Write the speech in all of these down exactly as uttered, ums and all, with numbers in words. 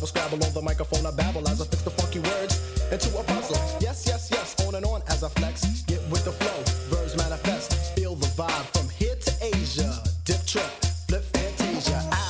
razzle, scrabble on the microphone, I babble as I fix the funky words into a puzzle. Yes, yes, yes, on and on as I flex. Get with the flow, verbs manifest. Feel the vibe from here to Asia. Dip trip, flip fantasia, ow.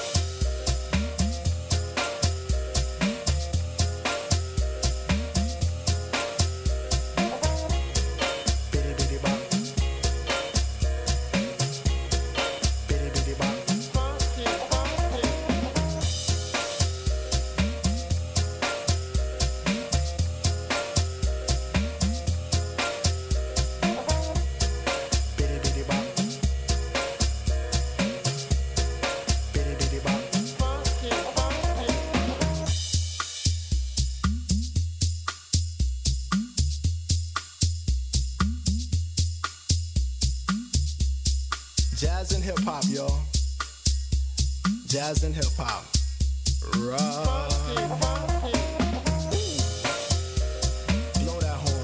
Jazz and hip hop, y'all. Jazz and hip hop. Right. Blow that horn.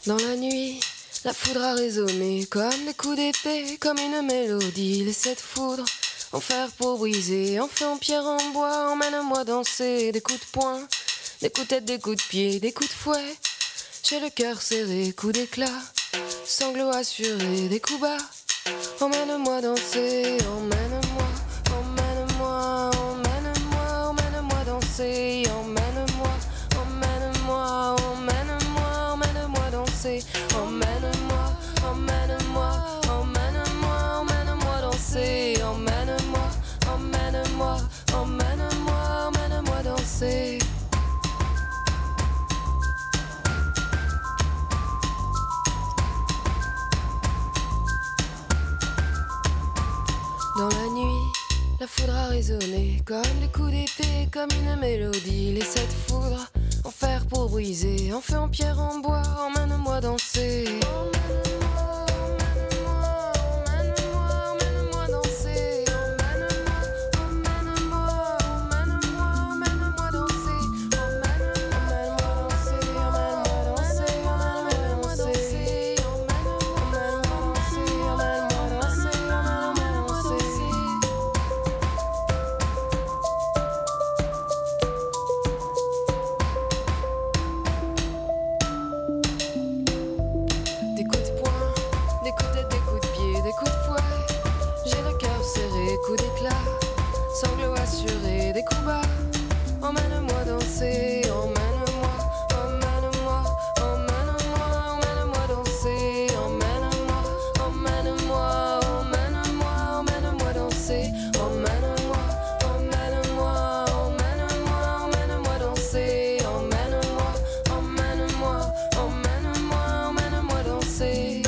Dans la nuit, la foudre a résonné comme des coups d'épée, comme une mélodie. Les sept foudres en fer pour briser, en feu, en pierre, en bois. Emmène-moi danser, des coups de poing, des coups de tête, des coups de pied, des coups de fouet. J'ai le cœur serré, coups d'éclat, sanglots assurés, des coups bas. Emmène-moi danser, emmène-moi, emmène-moi, emmène-moi, emmène-moi danser, emmène-moi, emmène-moi, emmène-moi, emmène-moi danser, emmène-moi, emmène-moi, emmène-moi, emmène-moi danser, emmène-moi, emmène-moi, emmène-moi, emmène-moi danser. Dans la nuit, la foudre a résonné comme des coups d'épée, comme une mélodie. Les sept foudres en fer pour briser, en feu, en pierre, en bois. Emmène-moi danser. Emmène-moi, emmène-moi, emmène-moi, emmène-moi danser. Emmène-moi, emmène-moi, emmène-moi, emmène-moi danser. Emmène-moi danser, emmène-moi danser, emmène-moi danser. Emmène-moi danser, emmène-moi danser, emmène-moi danser. Des coups de poing, des coups de tête, des coups de pied, des coups de fouet. J'ai le cœur serré, coups d'éclat, sanglots assurés, des coups bas. Emmène-moi danser, emmène-moi, emmène-moi, emmène-moi, emmène-moi danser, emmène-moi, emmène-moi, emmène-moi, emmène-moi danser, emmène-moi, emmène-moi, emmène-moi, emmène-moi danser, emmène-moi, emmène-moi, emmène-moi, emmène-moi danser.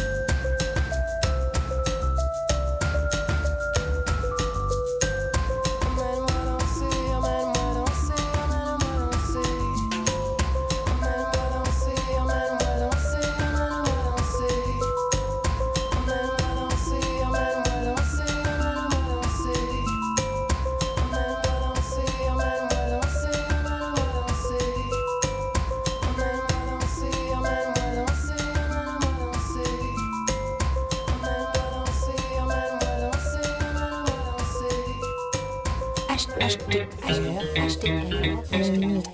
Emmène-moi danser, emmène-moi danser, emmène-moi danser. Emmène-moi danser, emmène-moi danser, emmène-moi danser. Emmène-moi danser, emmène-moi danser, emmène-moi danser. Emmène-moi danser, emmène-moi danser, emmène-moi danser. Emmène-moi danser, emmène-moi danser, emmène-moi danser. Emmène-moi danser, emmène-moi danser, emmène-moi danser. H T H T H T Mix.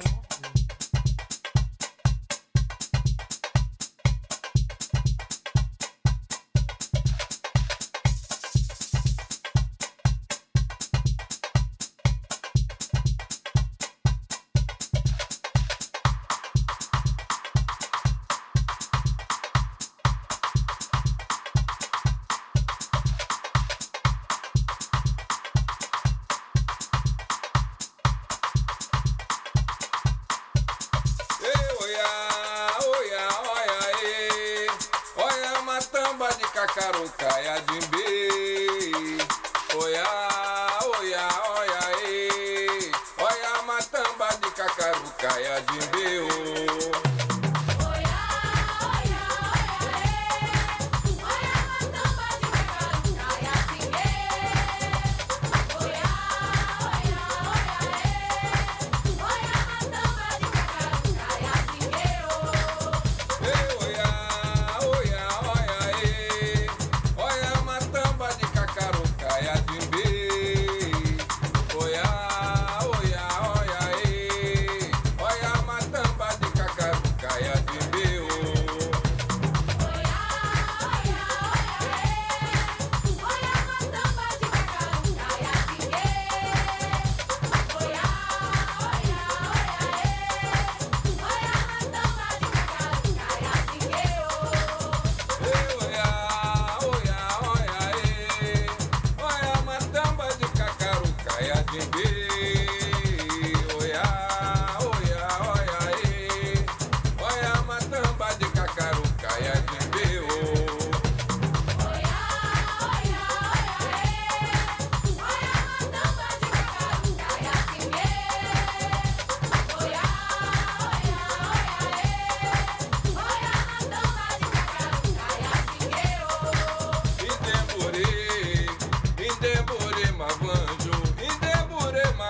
Cacarucaia Jimbê, oia, oia, oia, ê. Olha a matamba de Cacarucaia Jimbê, oh. Indemore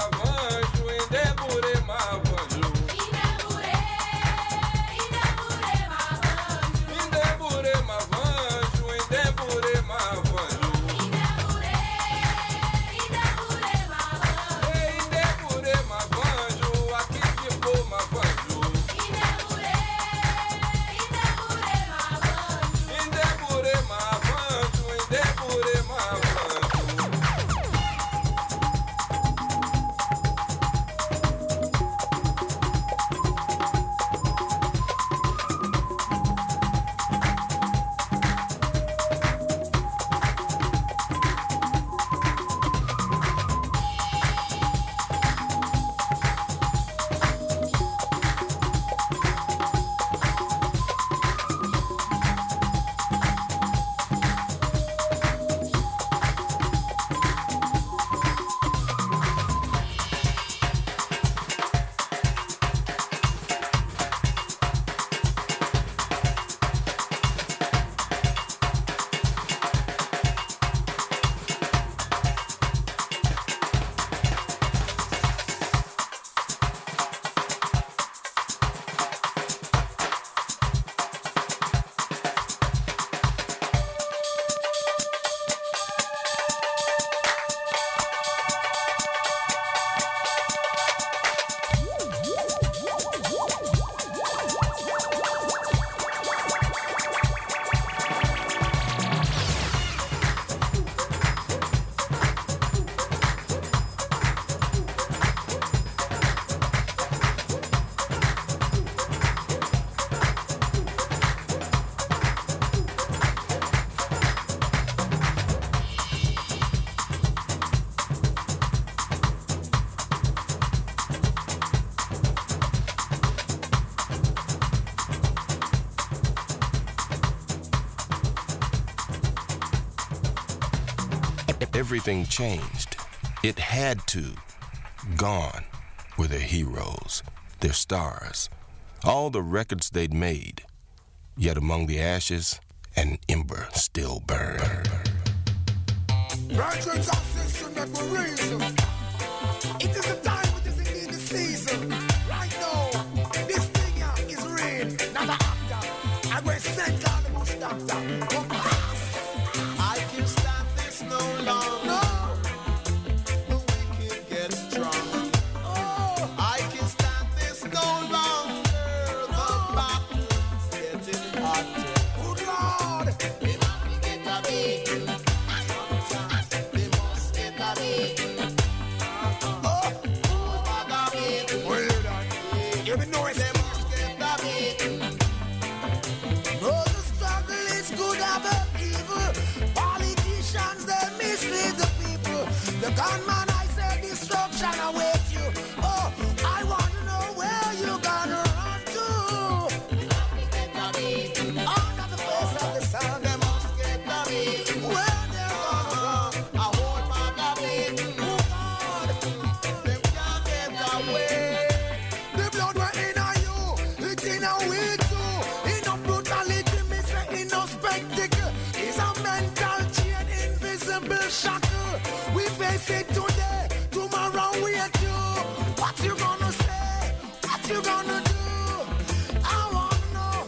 everything changed. It had to. Gone were their heroes, their stars, all the records they'd made. Yet among the ashes, an ember still burned. Brothers and sisters, that will reason. It is the time, it is indeed the season. Right now, this thing here is real, not an actor. I will send down the bush doctor. Come pass. I can stand this no longer. No. The wicked get strong. Oh. I can stand this no longer. The battle's getting hotter. Good Lord. They must get a beating. They must get a beating. Oh. Oh, bag a beating. Well, you done. You be noise. They must get a beating. No, the struggle is good above evil. Politicians, they mislead the people. The gunman, I say, destruction await you. Oh, I want to know where you gonna run to. Under the face of the sun, They must get a beating. where they're gonna go. A whole bag a beating. Oh, God. Them can't get away. The blood we're in on you, it's in a way too. Enough brutality, me say enough spectacle. It's a mental chain, invisible shackle. We face it today, tomorrow we at you. What you gonna say? What you gonna do? I wanna know.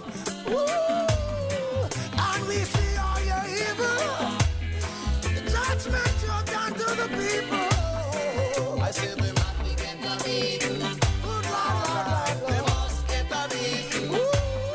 Ooh, and we see all your evil. The judgment you've done to the people. I say they must get a beating. Good Lord, Lord, Lord, They Lord. must get a beating. Ooh.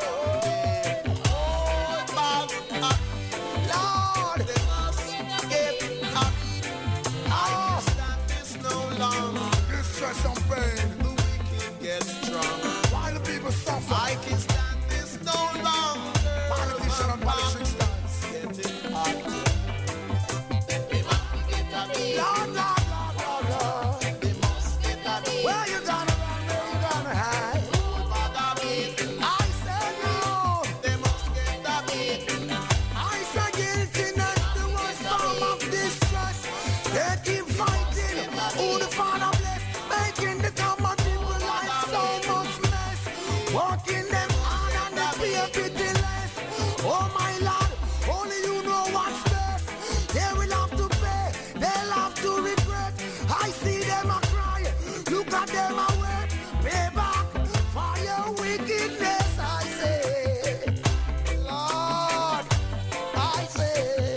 Oh, bag a Lord, They must get a beating. I can't stand this no longer. this stress and pain, The wicked get strong. while the people suffer, I can stand this no longer. politician and politics dance. Getting hotter. They must get a beating. Lord, Lord, Lord, Lord, Lord. They must get a beating. Where you gonna run, where you gonna hide? Oh, bag a beating. I say no, They must get a beating. I say guiltiness, the worst form of distress. They keep fighting, who the Father bless, making the common people life so much mess. Working them hard and they pay pitiless. Oh my Lord, only you know what's best. They will have to pay, they'll have to regret. I see them a cry, look at them a weep. Pay back for your wickedness, I say. Lord, I say.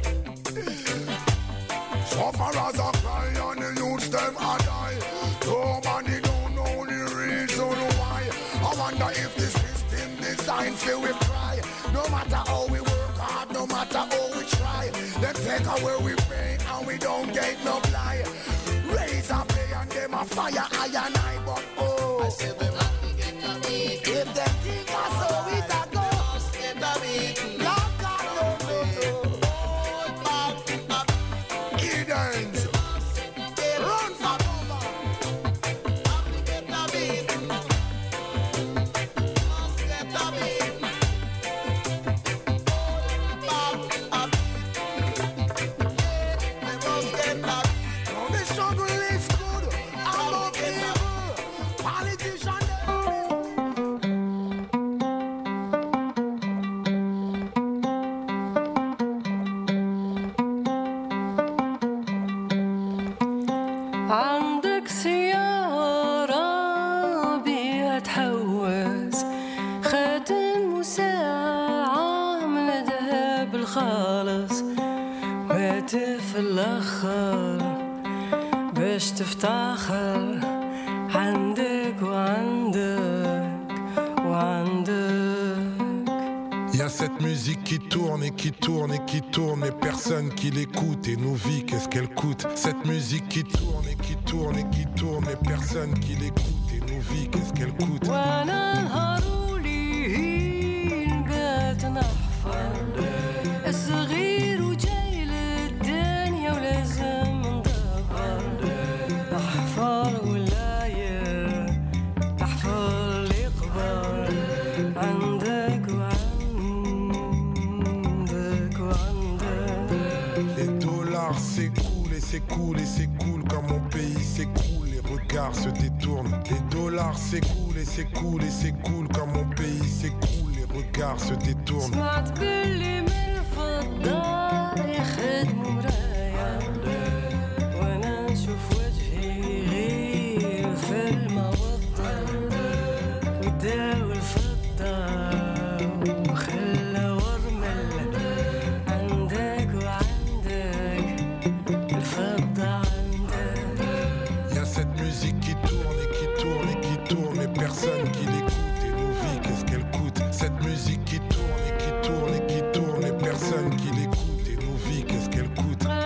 Sufferers are crying and the youths them a die. Nobody don't know the reason why. I wonder if the system designed for we cry. No matter how we work hard, no matter how we try, they take away we pay and we don't get no blind. Raise a pay and them a fire I and I, but oh, I say they must get a beating. if them think I so it a go. Must get a beating. Lord God, no, no, no. Oh, bag a Edens, run for cover. Must get a beating. Must get a beating. Oh, bag a They must get a beating. Oh, the struggle is good. I'm not evil. Politician, عندك سيارة بيها تحوز خاتم وساعة من الذهب الخالص وهاتف الأخر باش تفتخر عندك وعندك وعندك. Il y a cette musique qui tourne et qui tourne et qui tourne et personne qui l'écoute et nos vies qu'est-ce qu'elle coûte. Cette musique qui tourne et qui tourne et qui tourne et personne qui l'écoute et nos vies qu'est-ce qu'elle coûte. وانا نهارولي نبات نحفر الصغير وجاي للدنيا ولازم ندبر نحفر ولاية نحفر اللي قبر عندك وعندك وعندك. Les dollars s'écoulent. s'écoule et s'écoule quand mon pays s'écroule. Les regards se détournent, les dollars s'écoulent et s'écoulent et s'écoulent quand mon pays s'écroule. Les regards se détournent. Personne qui l'écoute et nos vies, qu'est-ce qu'elle coûte? Cette musique qui tourne et qui tourne et qui tourne et personne qui l'écoute et nos vies, qu'est-ce qu'elle coûte?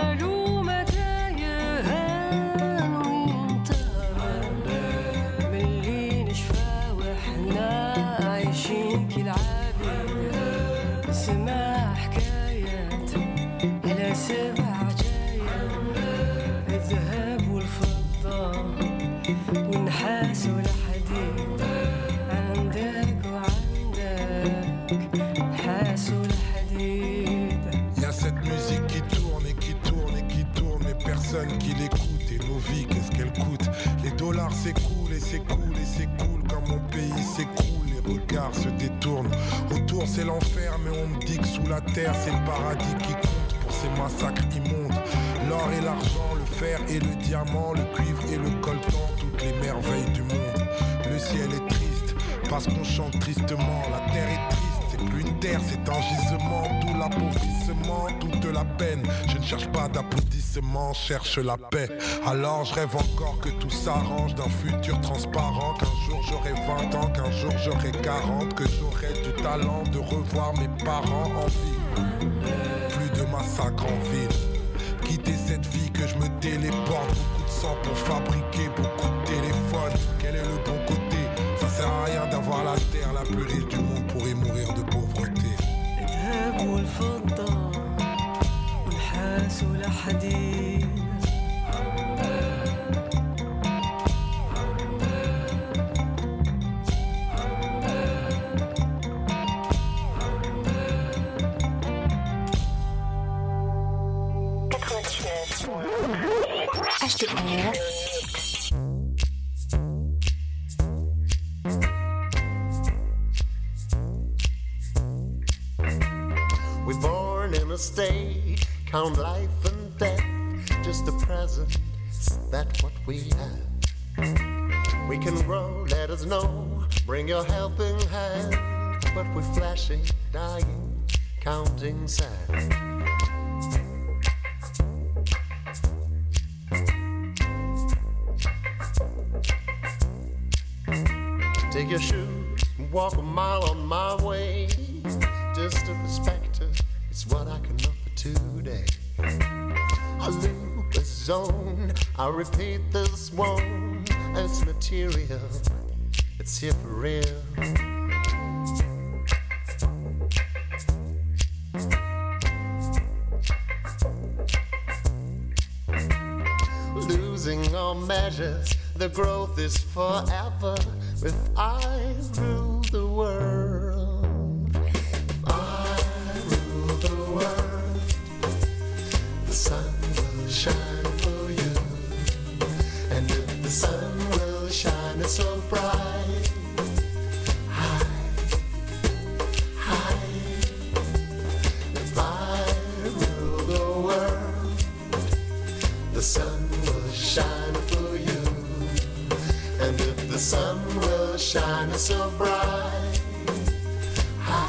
Qui l'écoute et nos vies, qu'est-ce qu'elle coûte? Les dollars s'écoulent et s'écoulent et s'écoulent quand mon pays s'écroule. Les regards se détournent. Autour c'est l'enfer, mais on me dit que sous la terre c'est le paradis qui compte pour ces massacres immondes. L'or et l'argent, le fer et le diamant, le cuivre et le coltan, toutes les merveilles du monde. Le ciel est triste parce qu'on chante tristement. La terre est triste. C'est plus une terre, c'est un gisement, tout l'appauvrissement, toute la peine. Je ne cherche pas d'applaudissements, cherche la paix. Alors je rêve encore que tout s'arrange, d'un futur transparent, qu'un jour j'aurai vingt ans, qu'un jour j'aurai quarante, que j'aurai du talent de revoir mes parents en vie. Plus de massacres en ville, quitter cette vie que je me téléporte. Beaucoup de sang pour fabriquer beaucoup de téléphones. Quel est le bon côté? Ça sert à rien d'avoir la terre la plus riche du monde pour y mourir de pauvreté. الذهب والفضة والحاس والحديد H T R State, count life and death, just the present, that's what we have. We can grow, let us know, bring your helping hand, but we're flashing, dying, counting sand. Take your shoes, walk a mile on my way, just a perspective. It's what I can offer today. I loop a zone, I repeat this one. It's material, it's here for real. Losing all measures, the growth is forever. If I rule the world, sun will shine for you, and if the sun will shine so bright, high, high, if I rule the world, the sun will shine for you, and if the sun will shine so bright, high.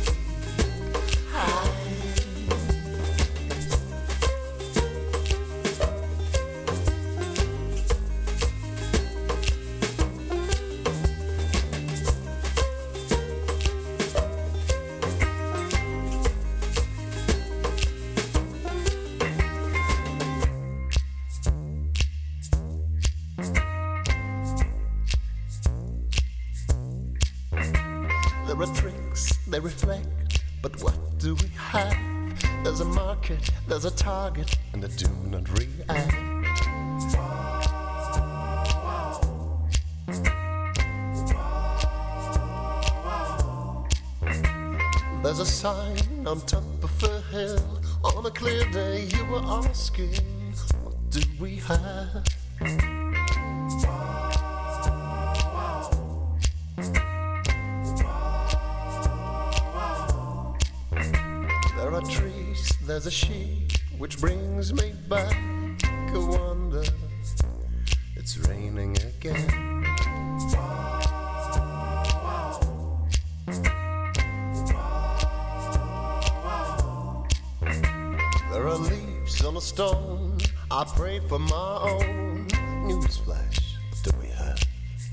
They reflect, but what do we have? There's a market, there's a target, and they do not react. There's a sign on top of a hill. On a clear day you were asking, what do we have? There are trees, there's a sheep, which brings me back a wonder. It's raining again. There are leaves on a stone, I pray for my own. Newsflash, do we have?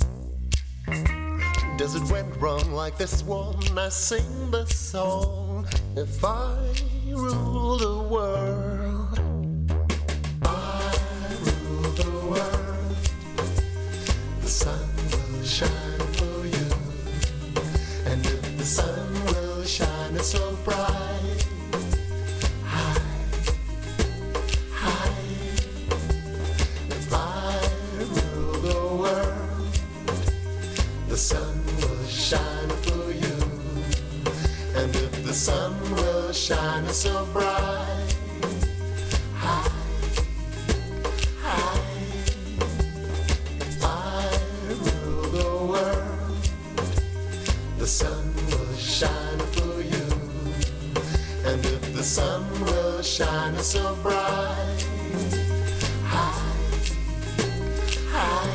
Does it went wrong like this one? I sing the song. If I rule the world, I rule the world. The sun will shine for you, and if the sun will shine it's so bright, high, high. If I rule the world, the sun will shine for you, and if the sun will shine so bright, high, high. I rule the world, the sun will shine for you, and if the sun will shine so bright, high, high.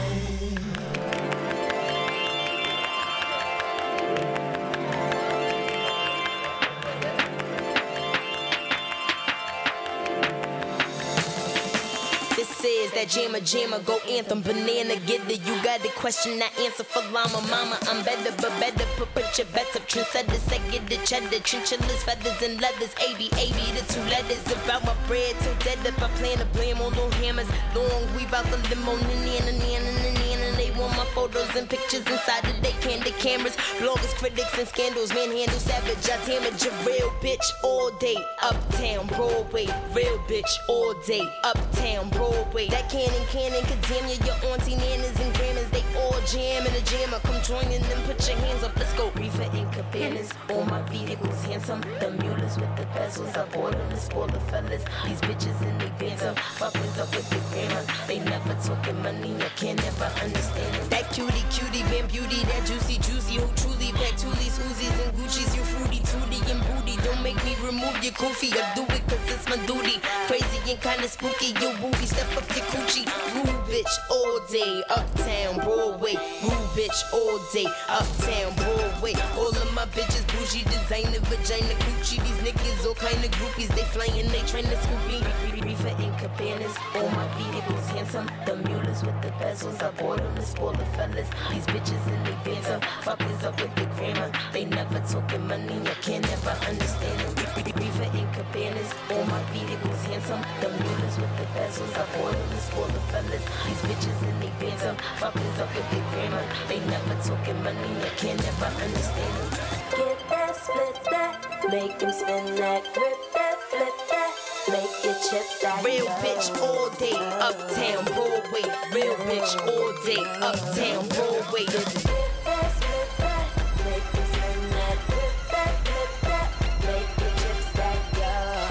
That jammer, jammer, go anthem, banana, get it. You got the question, I answer for llama, mama. I'm better, but better, put, put your bets up. Trendsetters, I get the cheddar, chinchillas, feathers, and leathers. eighty, eighty, the two letters about my bread. Till dead up, I plan to blame on no hammers. Long weave out the limo, nana, nana, nana. They want my photos and pictures inside of they candy cameras. Bloggers, critics, and scandals, manhandle savage. I damage a real bitch all day. Uptown, Broadway, real bitch all day. Uptown, Broadway. That cannon, cannon, could damn you, your auntie, nanas, and grandmas. They all jam in a jammer. Come join in them, put your hands up, let's go. Reefer and cabanas, all my vehicles handsome. The mules with the bezels, I bought them to spoil the fellas. These bitches in they banter, fuckers up with the grammar. They never talking money, I can't never understand it. That cutie, cutie, van beauty, that juicy, juicy, who truly pack toolies, Uzis, and Gucci's. You fruity, tooty, and booty. Don't make me remove your koofy, I do it cause it's my duty. Crazy and kinda spooky, you wooey, step up your coochie. Rude bitch all day, uptown, Broadway. Rude bitch all day, uptown, Broadway. All of my bitches bougie, designer, vagina, coochie. These niggas all kinda groupies, they flying, they tryna scoop me. Reefer and cabanas, all my vehicles handsome. The mules with the bezels, I bought them to spoil the fellas. These bitches in they banter, fuckers up with the grammar. They never talking money, I can't never understand it. Reefer and cabanas, all my vehicles handsome. The mules with the bezels, I bought them to spoil the fellas. These bitches in they banter, fuckers up with the grammar. They never talking money, I can't never understand it. Get that, split that, make them spin that, grip that, flip that, make your chips that. Real bitch all day, uptown, Broadway. Real bitch all day, uptown, Broadway. Get that, split that, make them spin that, grip that, flip that, make your chips that, yo.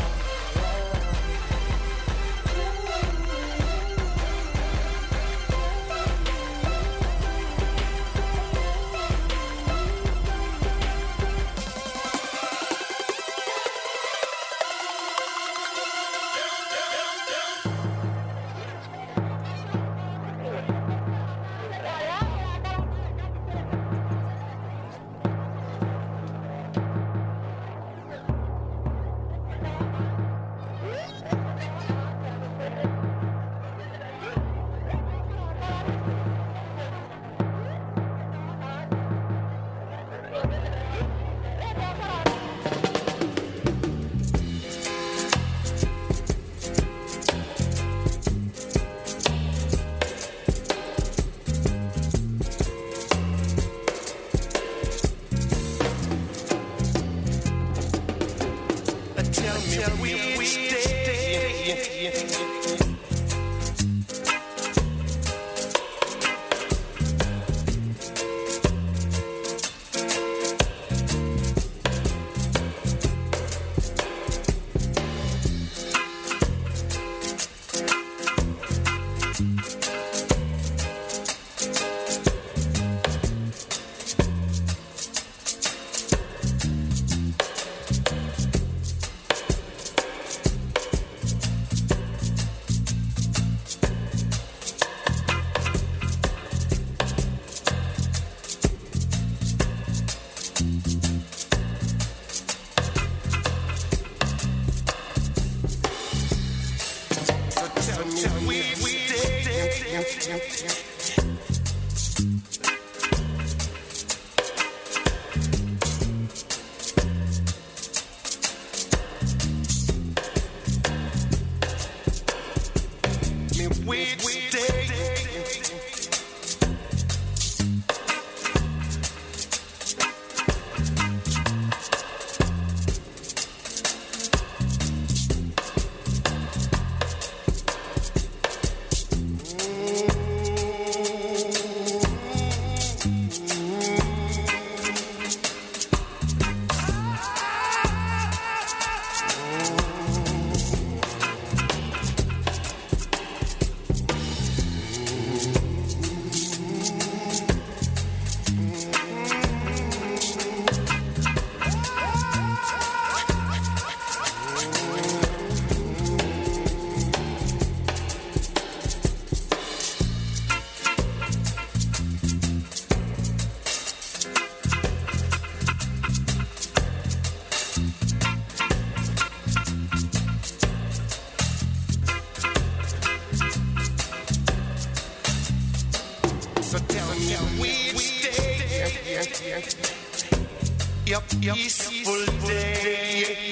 Your peaceful day.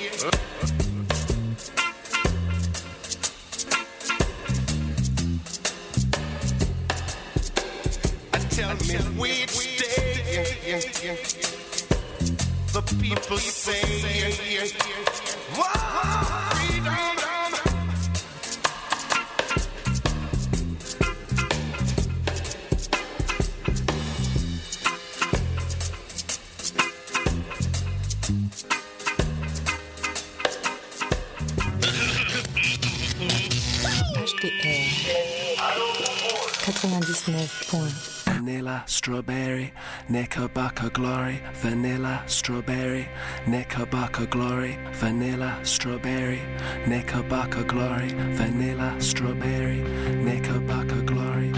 And tell me which day the people say, wow, freedom. quatre-vingt-dix-neuf point un. Vanilla, strawberry, Knickerbocker glory. Vanilla, strawberry, Knickerbocker glory. Vanilla, strawberry, Knickerbocker glory. Vanilla, strawberry, Knickerbocker glory.